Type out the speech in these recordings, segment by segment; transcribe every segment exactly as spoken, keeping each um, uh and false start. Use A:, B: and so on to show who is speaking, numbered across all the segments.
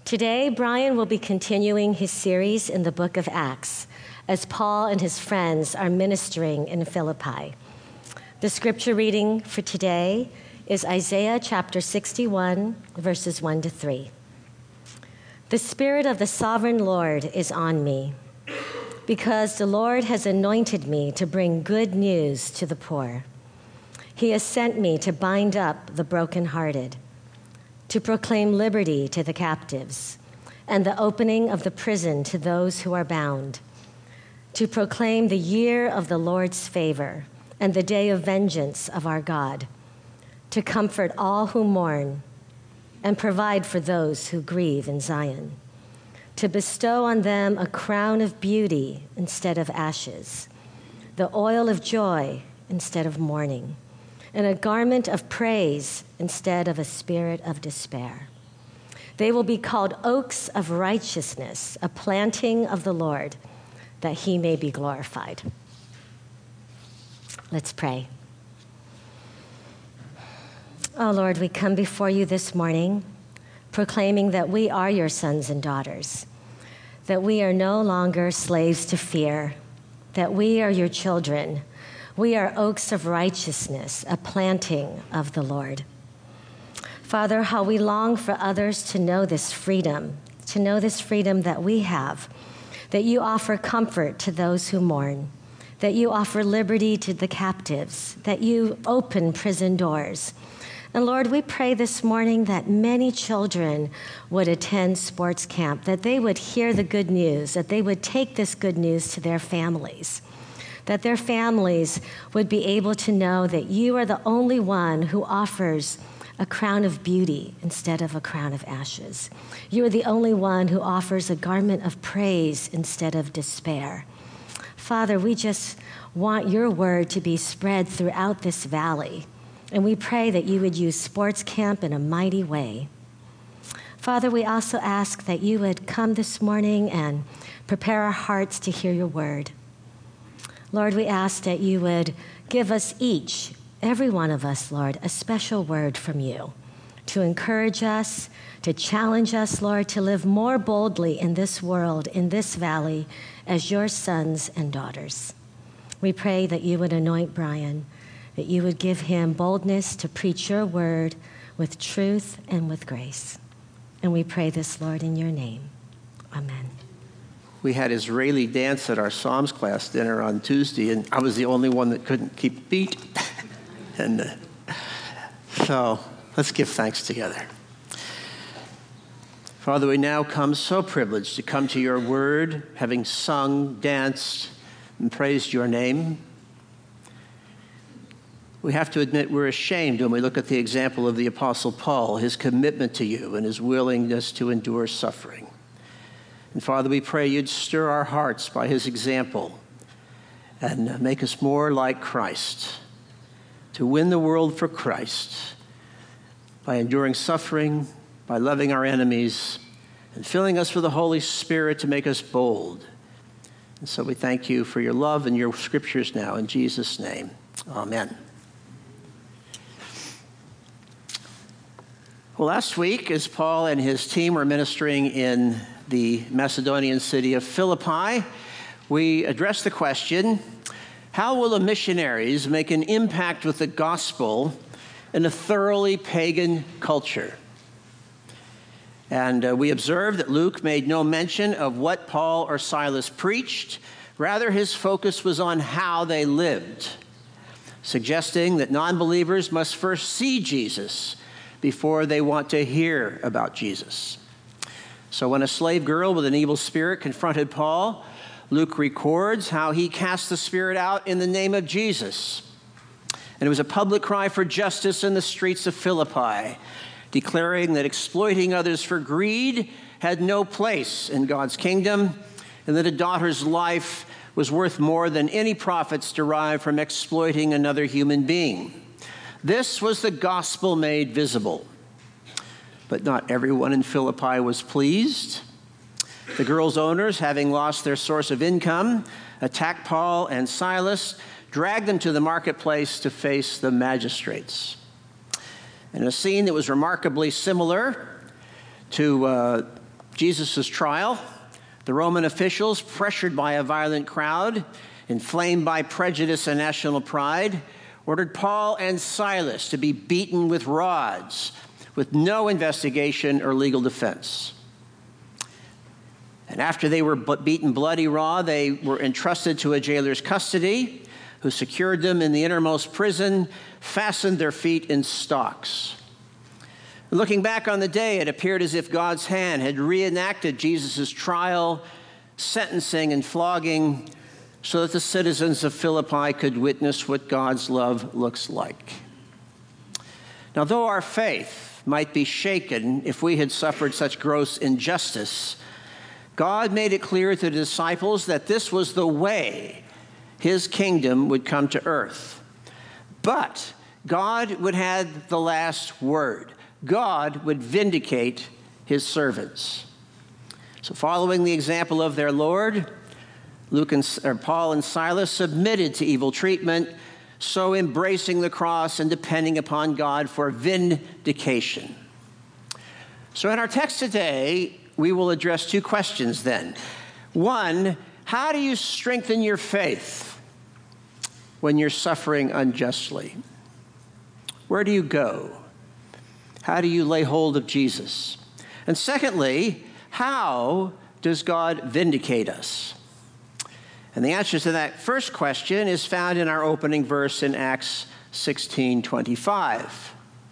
A: Today, Brian will be continuing his series in the book of Acts as Paul and his friends are ministering in Philippi. The scripture reading for today is Isaiah chapter sixty-one, verses one to three. The Spirit of the Sovereign Lord is on me, because the Lord has anointed me to bring good news to the poor. He has sent me to bind up the brokenhearted, to proclaim liberty to the captives, and the opening of the prison to those who are bound, to proclaim the year of the Lord's favor and the day of vengeance of our God, to comfort all who mourn and provide for those who grieve in Zion, to bestow on them a crown of beauty instead of ashes, the oil of joy instead of mourning, and a garment of praise instead of a spirit of despair. They will be called oaks of righteousness, a planting of the Lord, that he may be glorified. Let's pray. Oh Lord, we come before you this morning proclaiming that we are your sons and daughters, that we are no longer slaves to fear, that we are your children. We are oaks of righteousness, a planting of the Lord. Father, how we long for others to know this freedom, to know this freedom that we have, that you offer comfort to those who mourn, that you offer liberty to the captives, that you open prison doors. And Lord, we pray this morning that many children would attend sports camp, that they would hear the good news, that they would take this good news to their families, that their families would be able to know that you are the only one who offers a crown of beauty instead of a crown of ashes. You are the only one who offers a garment of praise instead of despair. Father, we just want your word to be spread throughout this valley, and we pray that you would use sports camp in a mighty way. Father, we also ask that you would come this morning and prepare our hearts to hear your word. Lord, we ask that you would give us each, every one of us, Lord, a special word from you to encourage us, to challenge us, Lord, to live more boldly in this world, in this valley, as your sons and daughters. We pray that you would anoint Brian, that you would give him boldness to preach your word with truth and with grace. And we pray this, Lord, in your name. Amen.
B: We had Israeli dance at our Psalms class dinner on Tuesday, and I was the only one that couldn't keep beat. and uh, so let's give thanks together. Father, we now come so privileged to come to your word, having sung, danced, and praised your name. We have to admit we're ashamed when we look at the example of the Apostle Paul, his commitment to you and his willingness to endure suffering. And Father, we pray you'd stir our hearts by his example and make us more like Christ, to win the world for Christ by enduring suffering, by loving our enemies, and filling us with the Holy Spirit to make us bold. And so we thank you for your love and your scriptures now. In Jesus' name, amen. Well, last week, as Paul and his team were ministering in the Macedonian city of Philippi, we addressed the question, how will the missionaries make an impact with the gospel in a thoroughly pagan culture? And uh, we observed that Luke made no mention of what Paul or Silas preached. Rather, his focus was on how they lived, suggesting that non-believers must first see Jesus before they want to hear about Jesus. So when a slave girl with an evil spirit confronted Paul, Luke records how he cast the spirit out in the name of Jesus. And it was a public cry for justice in the streets of Philippi, declaring that exploiting others for greed had no place in God's kingdom, and that a daughter's life was worth more than any profits derived from exploiting another human being. This was the gospel made visible. But not everyone in Philippi was pleased. The girls' owners, having lost their source of income, attacked Paul and Silas, dragged them to the marketplace to face the magistrates. In a scene that was remarkably similar to uh, Jesus' trial, the Roman officials, pressured by a violent crowd, inflamed by prejudice and national pride, ordered Paul and Silas to be beaten with rods, with no investigation or legal defense. And after they were beaten bloody raw, they were entrusted to a jailer's custody, who secured them in the innermost prison, fastened their feet in stocks. Looking back on the day, it appeared as if God's hand had reenacted Jesus' trial, sentencing, and flogging so that the citizens of Philippi could witness what God's love looks like. Now, though our faith might be shaken if we had suffered such gross injustice, God made it clear to the disciples that this was the way his kingdom would come to earth. But God would have the last word. God would vindicate his servants. So following the example of their Lord, Luke and, or Paul and Silas submitted to evil treatment, so embracing the cross and depending upon God for vindication. So in our text today, we will address two questions then. One, how do you strengthen your faith when you're suffering unjustly? Where do you go? How do you lay hold of Jesus? And secondly, how does God vindicate us? And the answer to that first question is found in our opening verse in Acts sixteen twenty-five.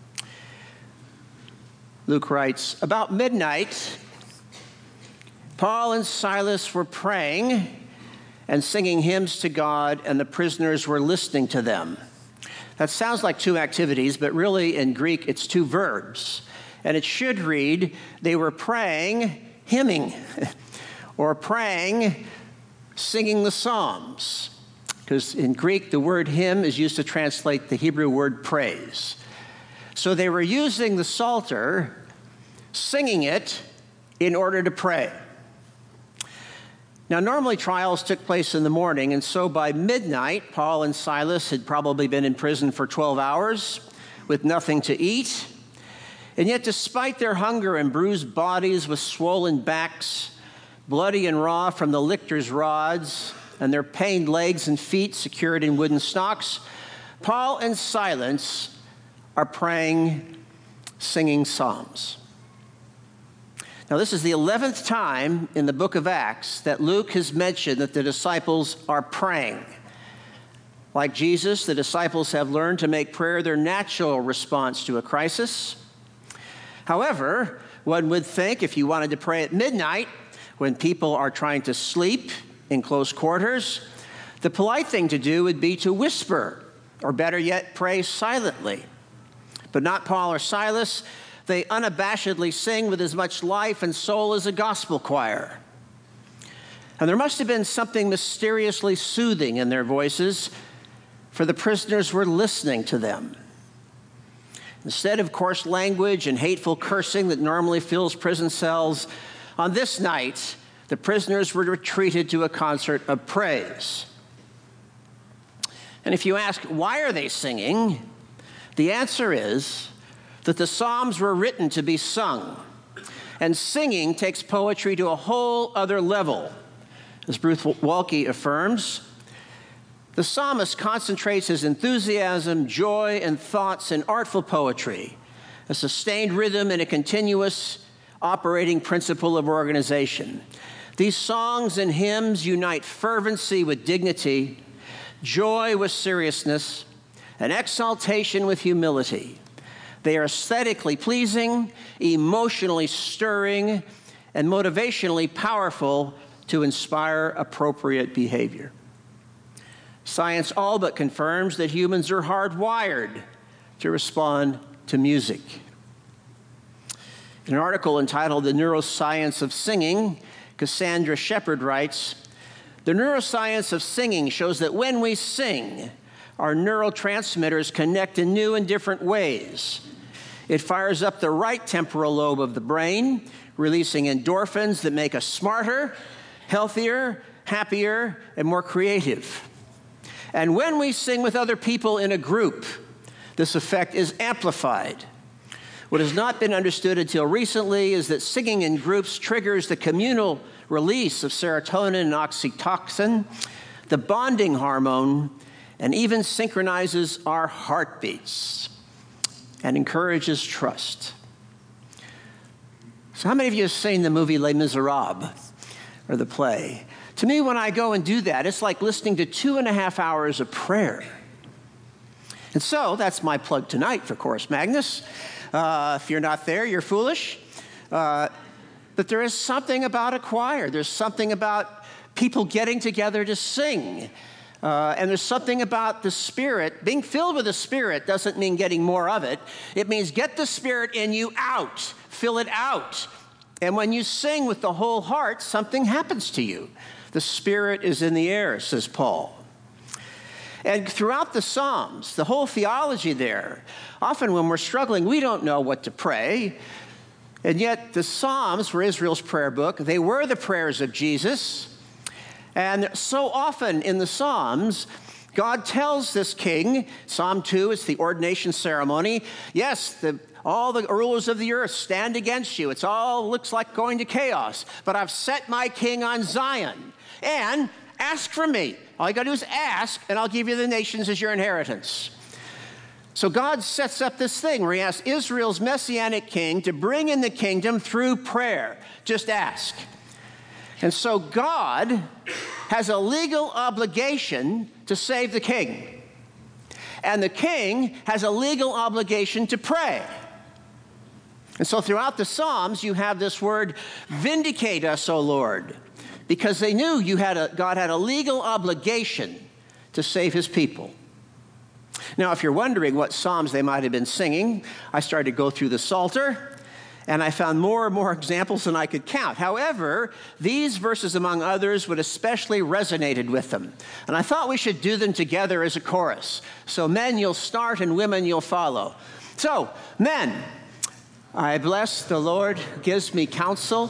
B: Luke writes, "About midnight, Paul and Silas were praying and singing hymns to God, and the prisoners were listening to them." That sounds like two activities, but really in Greek it's two verbs. And it should read, they were praying, hymning, or praying, singing the Psalms. Because in Greek, the word hymn is used to translate the Hebrew word praise. So they were using the Psalter, singing it in order to pray. Now, normally trials took place in the morning, and so by midnight, Paul and Silas had probably been in prison for twelve hours with nothing to eat. And yet, despite their hunger and bruised bodies with swollen backs, bloody and raw from the lictors' rods, and their pained legs and feet secured in wooden stocks, Paul and Silas are praying, singing psalms. Now, this is the eleventh time in the book of Acts that Luke has mentioned that the disciples are praying. Like Jesus, the disciples have learned to make prayer their natural response to a crisis. However, one would think if you wanted to pray at midnight, when people are trying to sleep in close quarters, the polite thing to do would be to whisper, or better yet, pray silently. But not Paul or Silas. They unabashedly sing with as much life and soul as a gospel choir. And there must have been something mysteriously soothing in their voices, for the prisoners were listening to them. Instead of coarse language and hateful cursing that normally fills prison cells, on this night, the prisoners were retreated to a concert of praise. And if you ask, why are they singing? The answer is that the Psalms were written to be sung, and singing takes poetry to a whole other level. As Bruce Waltke affirms, the psalmist concentrates his enthusiasm, joy, and thoughts in artful poetry, a sustained rhythm, and a continuous operating principle of organization. These songs and hymns unite fervency with dignity, joy with seriousness, and exaltation with humility. They are aesthetically pleasing, emotionally stirring, and motivationally powerful to inspire appropriate behavior. Science all but confirms that humans are hardwired to respond to music. In an article entitled The Neuroscience of Singing, Cassandra Shepard writes, "The neuroscience of singing shows that when we sing, our neurotransmitters connect in new and different ways. It fires up the right temporal lobe of the brain, releasing endorphins that make us smarter, healthier, happier, and more creative. And when we sing with other people in a group, this effect is amplified. What has not been understood until recently is that singing in groups triggers the communal release of serotonin and oxytocin, the bonding hormone, and even synchronizes our heartbeats and encourages trust. So how many of you have seen the movie Les Miserables, or the play? To me, when I go and do that, it's like listening to two and a half hours of prayer. And so that's my plug tonight for Chorus Magnus. Uh, if you're not there, you're foolish. Uh, but there is something about a choir. There's something about people getting together to sing. Uh, and there's something about the Spirit. Being filled with the Spirit doesn't mean getting more of it. It means get the Spirit in you out. Fill it out. And when you sing with the whole heart, something happens to you. The Spirit is in the air, says Paul. And throughout the Psalms, the whole theology there, often when we're struggling, we don't know what to pray. And yet the Psalms were Israel's prayer book. They were the prayers of Jesus. And so often in the Psalms, God tells this king, Psalm two, it's the ordination ceremony. Yes, the, all the rulers of the earth stand against you. It's all looks like going to chaos. But I've set my king on Zion. And ask from me. All you got to do is ask, and I'll give you the nations as your inheritance. So God sets up this thing where he asks Israel's messianic king to bring in the kingdom through prayer. Just ask. And so God has a legal obligation to save the king. And the king has a legal obligation to pray. And so throughout the Psalms, you have this word, vindicate us, O Lord. Because they knew you had a, God had a legal obligation to save his people. Now, if you're wondering what psalms they might have been singing, I started to go through the Psalter, and I found more and more examples than I could count. However, these verses, among others, would especially resonated with them. And I thought we should do them together as a chorus. So men, you'll start, and women, you'll follow. So, men, I bless the Lord, gives me counsel.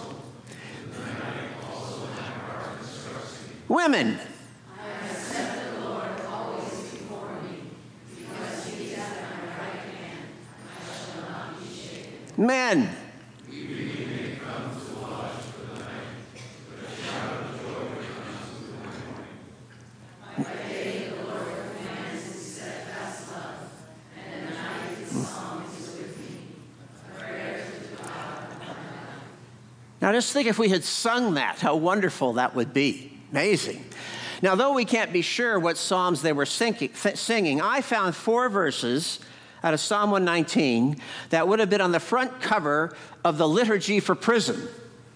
B: Women.
C: I have set the Lord always before me, because he is at my right hand. I shall not be shaken.
B: Men.
C: Weeping may come to watch for the night, but a shout of joy comes to the morning. By day the Lord commands his steadfast love, and in the night his song is with me, a prayer to God of my life.
B: Now just think if we had sung that, how wonderful that would be. Amazing. Now, though we can't be sure what psalms they were singing, I found four verses out of Psalm one nineteen that would have been on the front cover of the liturgy for prison.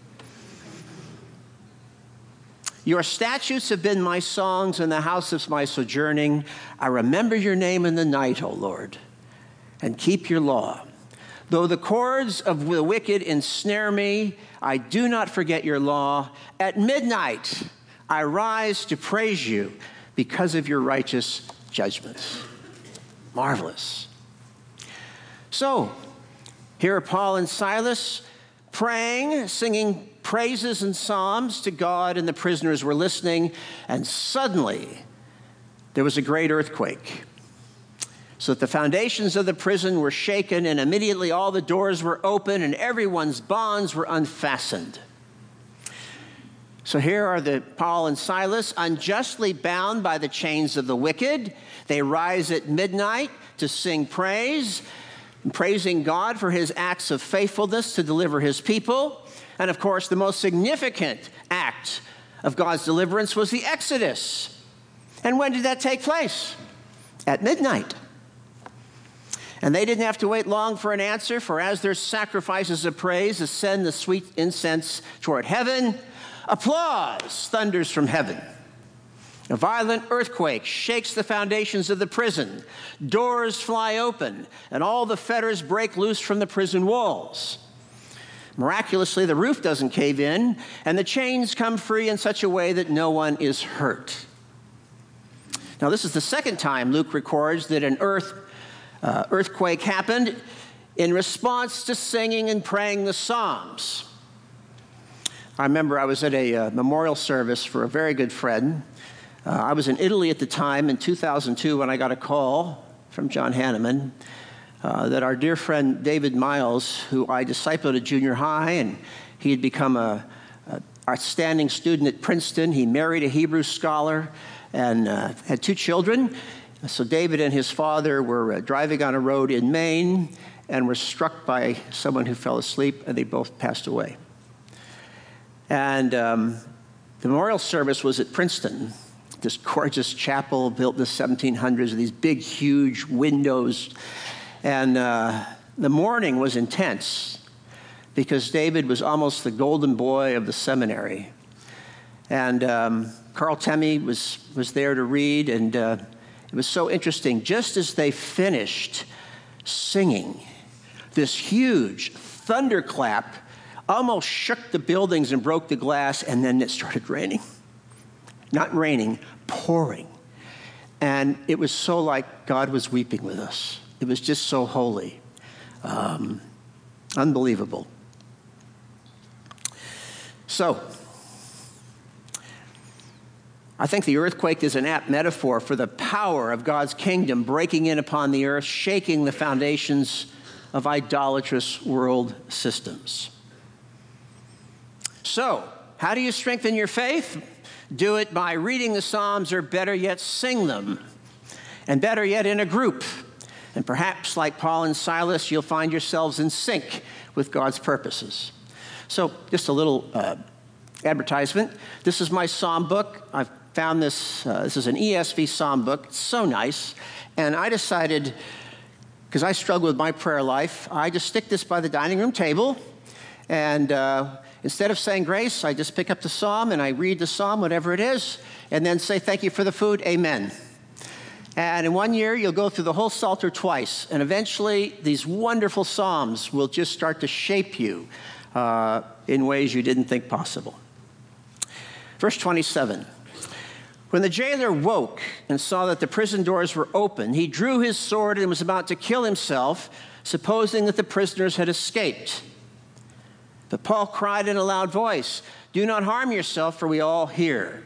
B: Your statutes have been my songs in the house of my sojourning. I remember your name in the night, O Lord, and keep your law. Though the cords of the wicked ensnare me, I do not forget your law. At midnight, I rise to praise you because of your righteous judgments. Marvelous. So, here are Paul and Silas praying, singing praises and psalms to God, and the prisoners were listening, and suddenly there was a great earthquake, so that the foundations of the prison were shaken, and immediately all the doors were open, and everyone's bonds were unfastened. So here are the Paul and Silas, unjustly bound by the chains of the wicked. They rise at midnight to sing praise, praising God for his acts of faithfulness to deliver his people. And of course, the most significant act of God's deliverance was the Exodus. And when did that take place? At midnight. And they didn't have to wait long for an answer, for as their sacrifices of praise ascend the sweet incense toward heaven, applause thunders from heaven. A violent earthquake shakes the foundations of the prison. Doors fly open, and all the fetters break loose from the prison walls. Miraculously, the roof doesn't cave in, and the chains come free in such a way that no one is hurt. Now, this is the second time Luke records that an earth, uh, earthquake happened in response to singing and praying the Psalms. I remember I was at a uh, memorial service for a very good friend. Uh, I was in Italy at the time in two thousand two when I got a call from John Hanneman. uh, that our dear friend David Miles, who I discipled at junior high, and he had become a, a outstanding student at Princeton. He married a Hebrew scholar and uh, had two children. So David and his father were uh, driving on a road in Maine and were struck by someone who fell asleep, and they both passed away. And um, the memorial service was at Princeton, this gorgeous chapel built in the seventeen hundreds with these big, huge windows. And uh, the mourning was intense because David was almost the golden boy of the seminary. And um, Carl Temme was, was there to read, and uh, it was so interesting. Just as they finished singing, this huge thunderclap almost shook the buildings and broke the glass, and then it started raining. Not raining, pouring. And it was so like God was weeping with us. It was just so holy. Um, unbelievable. So, I think the earthquake is an apt metaphor for the power of God's kingdom breaking in upon the earth, shaking the foundations of idolatrous world systems. So, how do you strengthen your faith? Do it by reading the Psalms, or better yet, sing them. And better yet, in a group. And perhaps, like Paul and Silas, you'll find yourselves in sync with God's purposes. So, just a little uh, advertisement. This is my Psalm book. I've found this. Uh, this is an E S V Psalm book. It's so nice. And I decided, because I struggle with my prayer life, I just stick this by the dining room table. And uh, instead of saying grace, I just pick up the psalm and I read the psalm, whatever it is, and then say, thank you for the food, amen. And in one year, you'll go through the whole Psalter twice, and eventually these wonderful psalms will just start to shape you uh, in ways you didn't think possible. Verse twenty-seven. When the jailer woke and saw that the prison doors were open, he drew his sword and was about to kill himself, supposing that the prisoners had escaped. But Paul cried in a loud voice, "Do not harm yourself, for we all hear."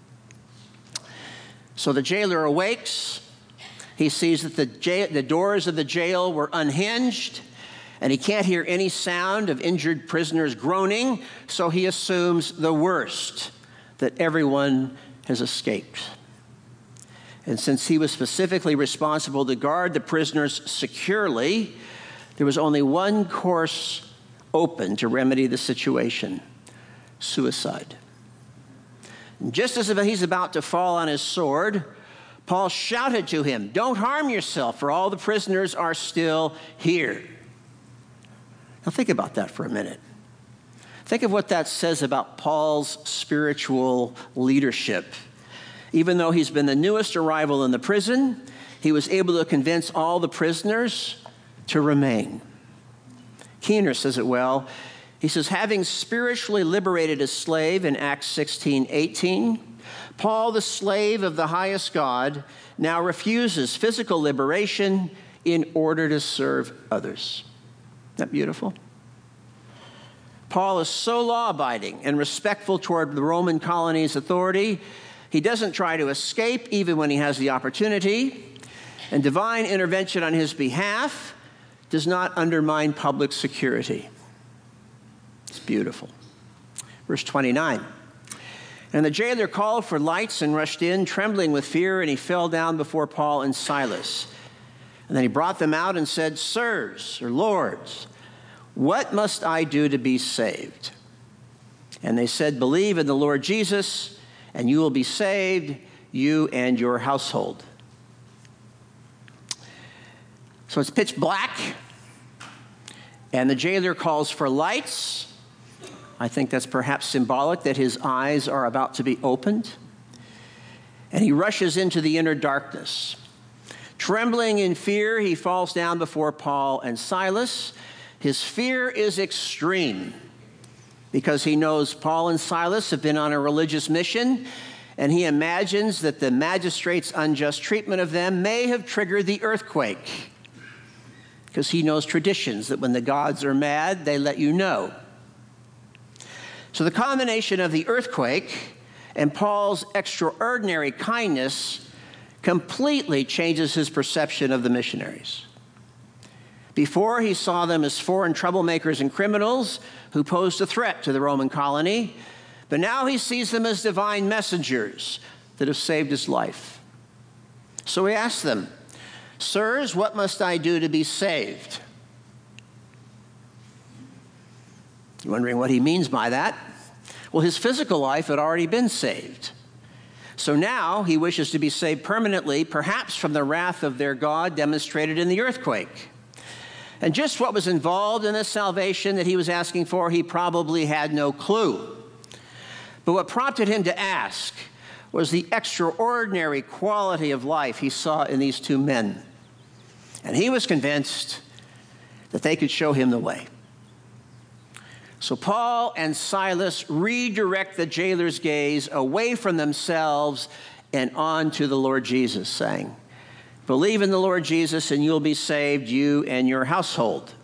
B: So the jailer awakes. He sees that the, jail, the doors of the jail were unhinged, and he can't hear any sound of injured prisoners groaning, so he assumes the worst, that everyone has escaped. And since he was specifically responsible to guard the prisoners securely, there was only one course open to remedy the situation: suicide. And just as he's about to fall on his sword, Paul shouted to him, "Don't harm yourself, for all the prisoners are still here." Now think about that for a minute. Think of what that says about Paul's spiritual leadership. Even though he's been the newest arrival in the prison, he was able to convince all the prisoners to remain. Keener says it well. He says, having spiritually liberated a slave in Acts sixteen eighteen, Paul, the slave of the highest God, now refuses physical liberation in order to serve others. Isn't that beautiful? Paul is so law-abiding and respectful toward the Roman colony's authority, he doesn't try to escape even when he has the opportunity, and divine intervention on his behalf does not undermine public security. It's beautiful. Verse twenty-nine. And the jailer called for lights and rushed in, trembling with fear, and he fell down before Paul and Silas. And then he brought them out and said, "Sirs," or lords, "what must I do to be saved?" And they said, "Believe in the Lord Jesus, and you will be saved, you and your household." So it's pitch black, and the jailer calls for lights. I think that's perhaps symbolic that his eyes are about to be opened. And he rushes into the inner darkness. Trembling in fear, he falls down before Paul and Silas. His fear is extreme because he knows Paul and Silas have been on a religious mission, and he imagines that the magistrate's unjust treatment of them may have triggered the earthquake, because he knows traditions that when the gods are mad, they let you know. So the combination of the earthquake and Paul's extraordinary kindness completely changes his perception of the missionaries. Before, he saw them as foreign troublemakers and criminals who posed a threat to the Roman colony, but now he sees them as divine messengers that have saved his life. So he asked them, "Sirs, what must I do to be saved?" You're wondering what he means by that? Well, his physical life had already been saved. So now he wishes to be saved permanently, perhaps from the wrath of their God demonstrated in the earthquake. And just what was involved in this salvation that he was asking for, he probably had no clue. But what prompted him to ask was the extraordinary quality of life he saw in these two men. And he was convinced that they could show him the way. So Paul and Silas redirect the jailer's gaze away from themselves and on to the Lord Jesus, saying, "Believe in the Lord Jesus and you'll be saved, you and your household."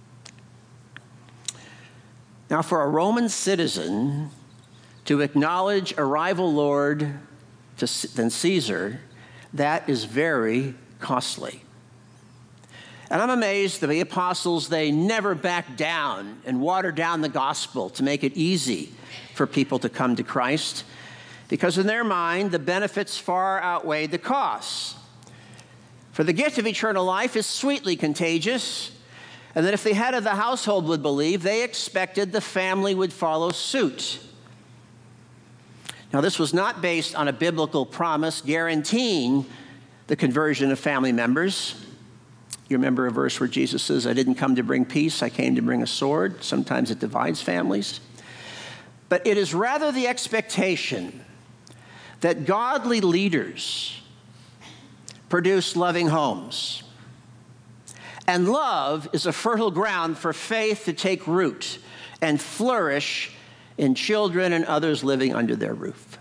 B: Now, for a Roman citizen to acknowledge a rival lord than Caesar, that is very costly. And I'm amazed that the apostles, they never backed down and watered down the gospel to make it easy for people to come to Christ, because in their mind, the benefits far outweighed the costs. For the gift of eternal life is sweetly contagious, and that if the head of the household would believe, they expected the family would follow suit. Now, this was not based on a biblical promise guaranteeing the conversion of family members. You remember a verse where Jesus says, "I didn't come to bring peace, I came to bring a sword." Sometimes it divides families. But it is rather the expectation that godly leaders produce loving homes. And love is a fertile ground for faith to take root and flourish in children and others living under their roof.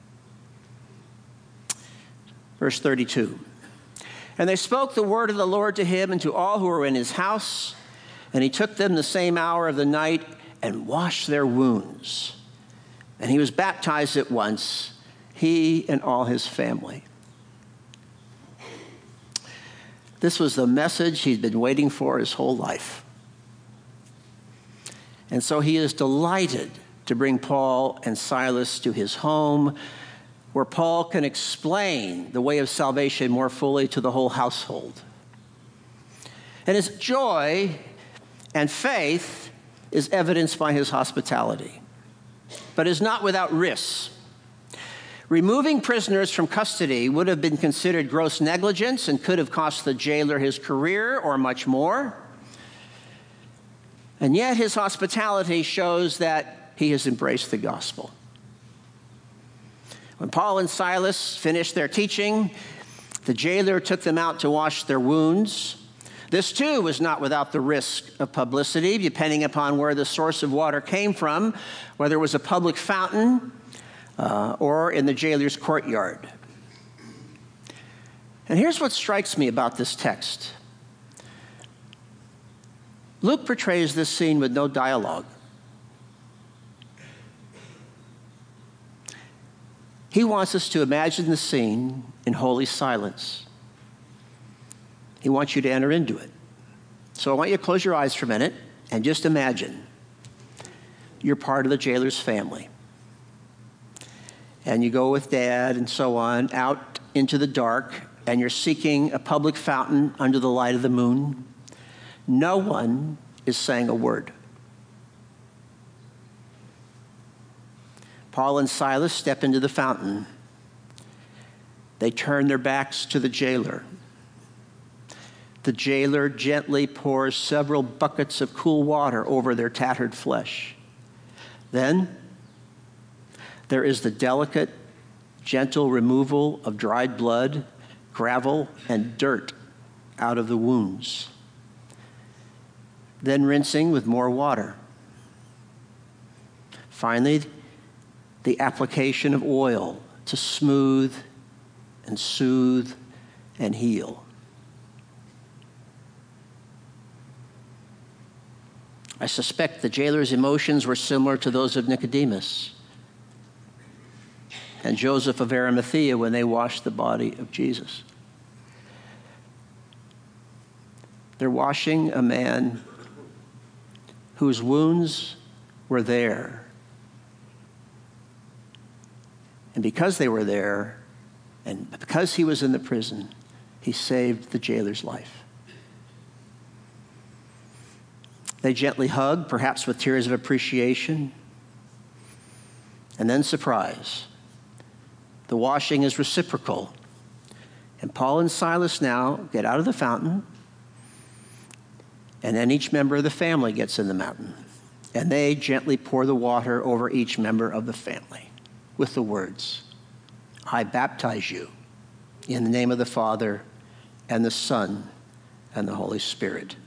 B: Verse thirty-two. "And they spoke the word of the Lord to him and to all who were in his house. And he took them the same hour of the night and washed their wounds. And he was baptized at once, he and all his family." This was the message he'd been waiting for his whole life. And so he is delighted to bring Paul and Silas to his home, where Paul can explain the way of salvation more fully to the whole household. And his joy and faith is evidenced by his hospitality, but is not without risks. Removing prisoners from custody would have been considered gross negligence and could have cost the jailer his career or much more. And yet his hospitality shows that he has embraced the gospel. When Paul and Silas finished their teaching, the jailer took them out to wash their wounds. This, too, was not without the risk of publicity, depending upon where the source of water came from, whether it was a public fountain uh, or in the jailer's courtyard. And here's what strikes me about this text. Luke portrays this scene with no dialogue. He wants us to imagine the scene in holy silence. He wants you to enter into it. So I want you to close your eyes for a minute and just imagine you're part of the jailer's family. And you go with dad and so on out into the dark, and you're seeking a public fountain under the light of the moon. No one is saying a word. Paul and Silas step into the fountain. They turn their backs to the jailer. The jailer gently pours several buckets of cool water over their tattered flesh. Then there is the delicate, gentle removal of dried blood, gravel, and dirt out of the wounds. Then rinsing with more water. Finally, the application of oil to smooth and soothe and heal. I suspect the jailer's emotions were similar to those of Nicodemus and Joseph of Arimathea when they washed the body of Jesus. They're washing a man whose wounds were there. And because they were there, and because he was in the prison, he saved the jailer's life. They gently hug, perhaps with tears of appreciation, and then surprise. The washing is reciprocal. And Paul and Silas now get out of the fountain, and then each member of the family gets in the mountain. And they gently pour the water over each member of the family with the words, I baptize you in the name of the Father and the Son and the Holy Spirit.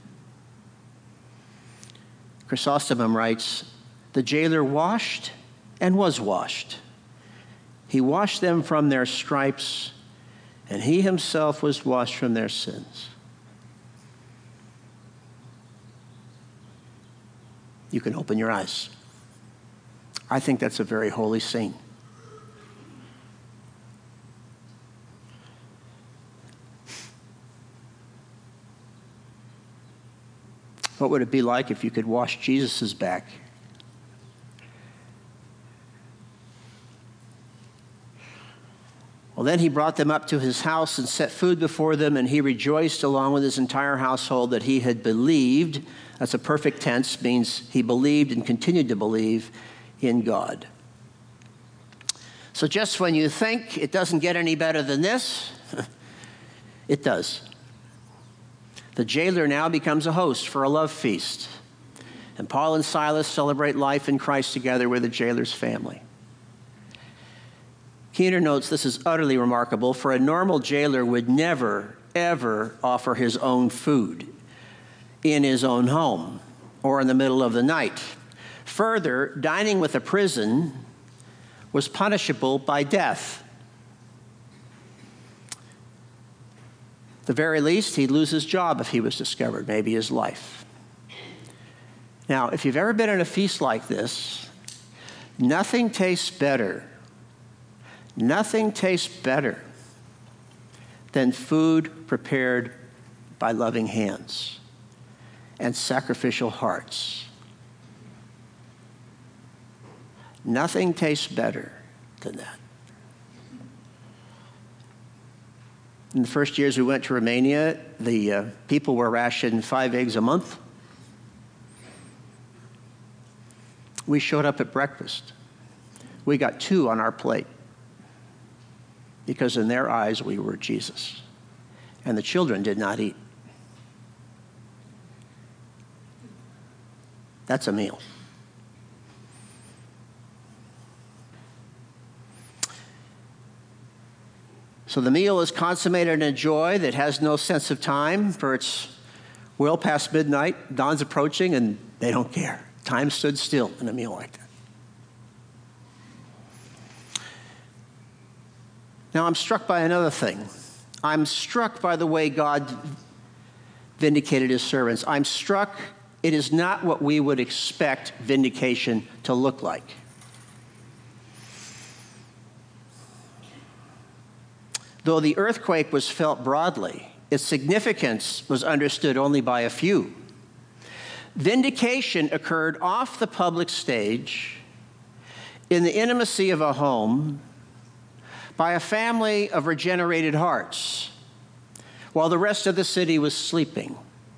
B: Chrysostom writes, the jailer washed and was washed. He washed them from their stripes, and he himself was washed from their sins. You can open your eyes. I think that's a very holy scene. What would it be like if you could wash Jesus' back? Well, then he brought them up to his house and set food before them, and he rejoiced along with his entire household that he had believed. That's a perfect tense, means he believed and continued to believe in God. So just when you think it doesn't get any better than this, it does. The jailer now becomes a host for a love feast. And Paul and Silas celebrate life in Christ together with the jailer's family. Keener notes this is utterly remarkable, for a normal jailer would never, ever offer his own food in his own home or in the middle of the night. Further, dining with a prison was punishable by death. At the very least, he'd lose his job if he was discovered, maybe his life. Now, if you've ever been at a feast like this, nothing tastes better Nothing tastes better than food prepared by loving hands and sacrificial hearts. Nothing tastes better than that. In the first years we went to Romania, the uh, people were rationed five eggs a month. We showed up at breakfast. We got two on our plate, because in their eyes, we were Jesus. And the children did not eat. That's a meal. So the meal is consummated in a joy that has no sense of time, for it's well past midnight, dawn's approaching, and they don't care. Time stood still in a meal like that. Now, I'm struck by another thing. I'm struck by the way God vindicated his servants. I'm struck it is not what we would expect vindication to look like. Though the earthquake was felt broadly, its significance was understood only by a few. Vindication occurred off the public stage, in the intimacy of a home, by a family of regenerated hearts, while the rest of the city was sleeping.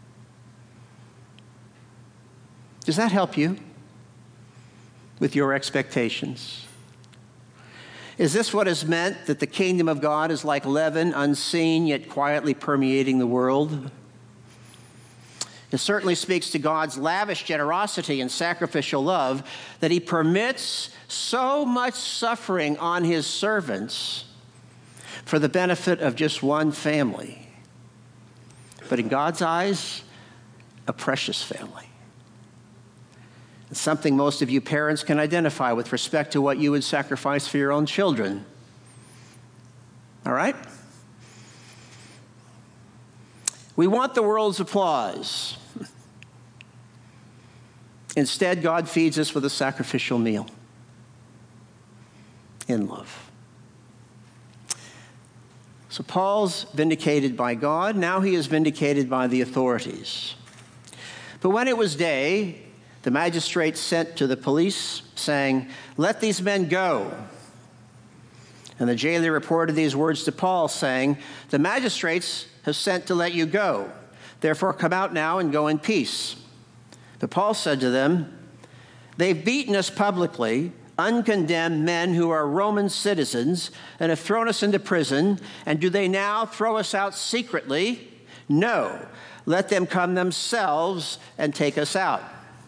B: Does that help you with your expectations? Is this what is meant, that the kingdom of God is like leaven, unseen yet quietly permeating the world? It certainly speaks to God's lavish generosity and sacrificial love, that he permits so much suffering on his servants for the benefit of just one family. But in God's eyes, a precious family. It's something most of you parents can identify with respect to what you would sacrifice for your own children. All right? We want the world's applause. Instead, God feeds us with a sacrificial meal in love. So Paul's vindicated by God. Now he is vindicated by the authorities. But when it was day, the magistrates sent to the police, saying, "Let these men go." And the jailer reported these words to Paul, saying, "The magistrates have sent to let you go. Therefore come out now and go in peace." But Paul said to them, "They've beaten us publicly, uncondemned men who are Roman citizens, and have thrown us into prison. And do they now throw us out secretly? No, let them come themselves and take us out."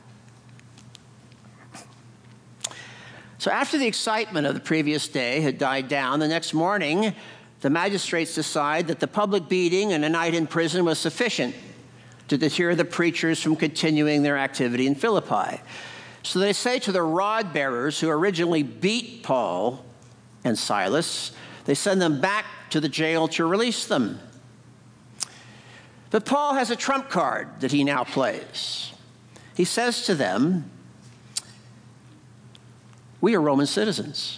B: So after the excitement of the previous day had died down, the next morning, the magistrates decide that the public beating and a night in prison was sufficient to deter the preachers from continuing their activity in Philippi. So they say to the rod bearers who originally beat Paul and Silas, they send them back to the jail to release them. But Paul has a trump card that he now plays. He says to them, "We are Roman citizens.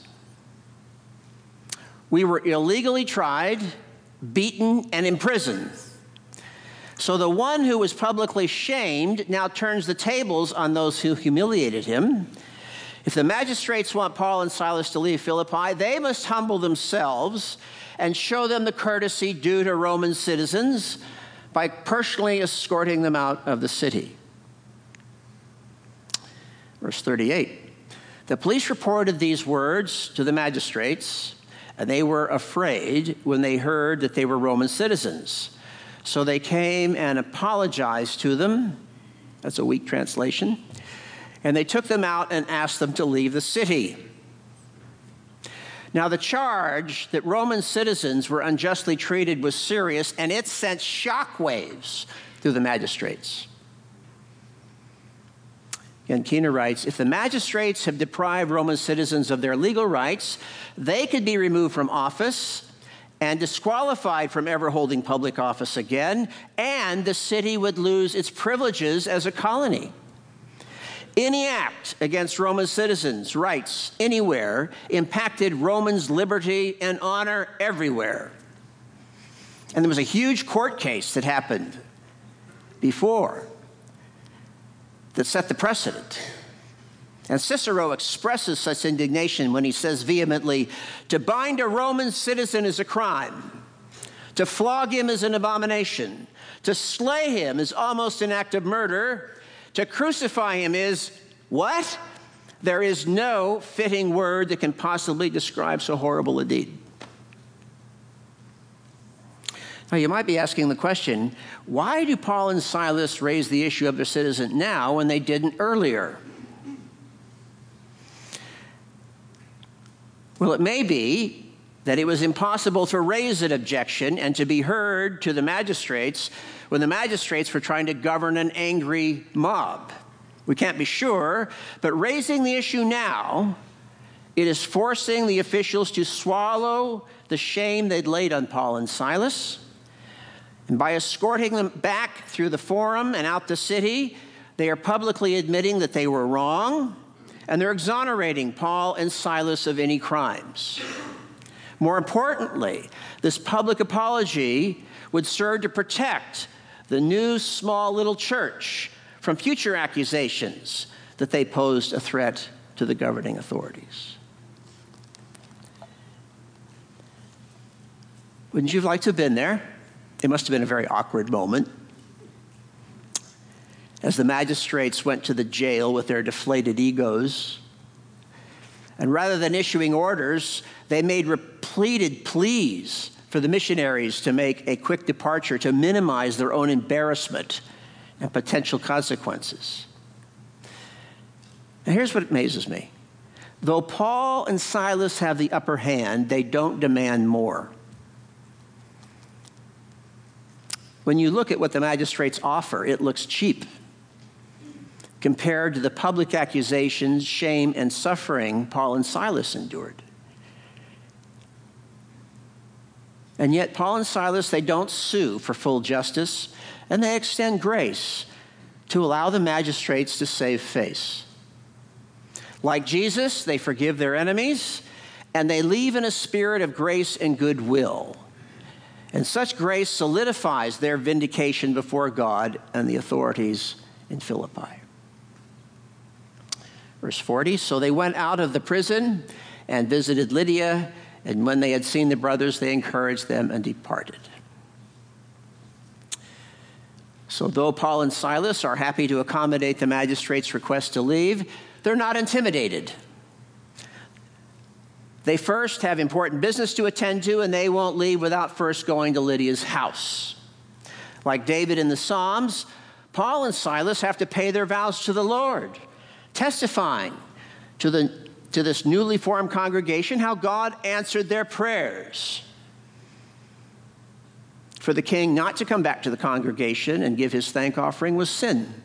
B: We were illegally tried, beaten, and imprisoned. So the one who was publicly shamed now turns the tables on those who humiliated him. If the magistrates want Paul and Silas to leave Philippi, they must humble themselves and show them the courtesy due to Roman citizens by personally escorting them out of the city." Verse thirty-eight. The police reported these words to the magistrates, and they were afraid when they heard that they were Roman citizens. So they came and apologized to them. That's a weak translation. And they took them out and asked them to leave the city. Now, the charge that Roman citizens were unjustly treated was serious, and it sent shockwaves through the magistrates. Again, Keener writes, "If the magistrates have deprived Roman citizens of their legal rights, they could be removed from office and disqualified from ever holding public office again, and the city would lose its privileges as a colony. Any act against Roman citizens' rights anywhere impacted Romans' liberty and honor everywhere." And there was a huge court case that happened before that set the precedent. And Cicero expresses such indignation when he says vehemently, "To bind a Roman citizen is a crime. To flog him is an abomination. To slay him is almost an act of murder. To crucify him is," what? "There is no fitting word that can possibly describe so horrible a deed." Now, you might be asking the question, why do Paul and Silas raise the issue of their citizen now when they didn't earlier? Well, it may be that it was impossible to raise an objection and to be heard to the magistrates when the magistrates were trying to govern an angry mob. We can't be sure, but raising the issue now, it is forcing the officials to swallow the shame they'd laid on Paul and Silas. And by escorting them back through the forum and out the city, they are publicly admitting that they were wrong, and they're exonerating Paul and Silas of any crimes. More importantly, this public apology would serve to protect the new small little church from future accusations that they posed a threat to the governing authorities. Wouldn't you like to have been there? It must have been a very awkward moment as the magistrates went to the jail with their deflated egos. And rather than issuing orders, they made repeated pleas for the missionaries to make a quick departure to minimize their own embarrassment and potential consequences. Now, here's what amazes me. Though Paul and Silas have the upper hand, they don't demand more. When you look at what the magistrates offer, it looks cheap compared to the public accusations, shame, and suffering Paul and Silas endured. And yet Paul and Silas, they don't sue for full justice, and they extend grace to allow the magistrates to save face. Like Jesus, they forgive their enemies, and they leave in a spirit of grace and goodwill. And such grace solidifies their vindication before God and the authorities in Philippi. Verse forty, so they went out of the prison and visited Lydia, and when they had seen the brothers, they encouraged them and departed. So though Paul and Silas are happy to accommodate the magistrate's request to leave, they're not intimidated. They first have important business to attend to, and they won't leave without first going to Lydia's house. Like David in the Psalms, Paul and Silas have to pay their vows to the Lord, testifying to, the, to this newly formed congregation how God answered their prayers. For the king not to come back to the congregation and give his thank offering was sin.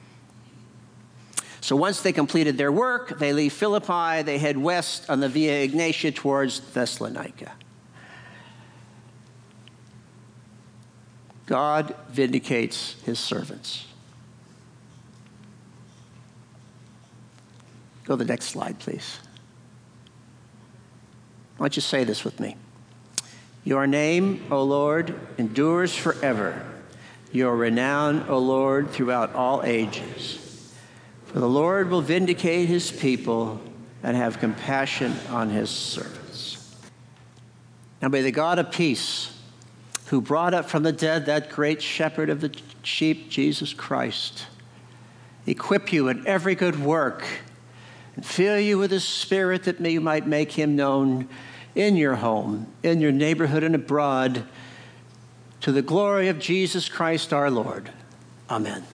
B: So once they completed their work, they leave Philippi, they head west on the Via Ignatia towards Thessalonica. God vindicates his servants. Go to the next slide, please. Why don't you say this with me? Your name, O Lord, endures forever. Your renown, O Lord, throughout all ages. For the Lord will vindicate his people and have compassion on his servants. Now may the God of peace, who brought up from the dead that great shepherd of the sheep, Jesus Christ, equip you in every good work and fill you with his Spirit that you might make him known in your home, in your neighborhood, and abroad, to the glory of Jesus Christ our Lord. Amen.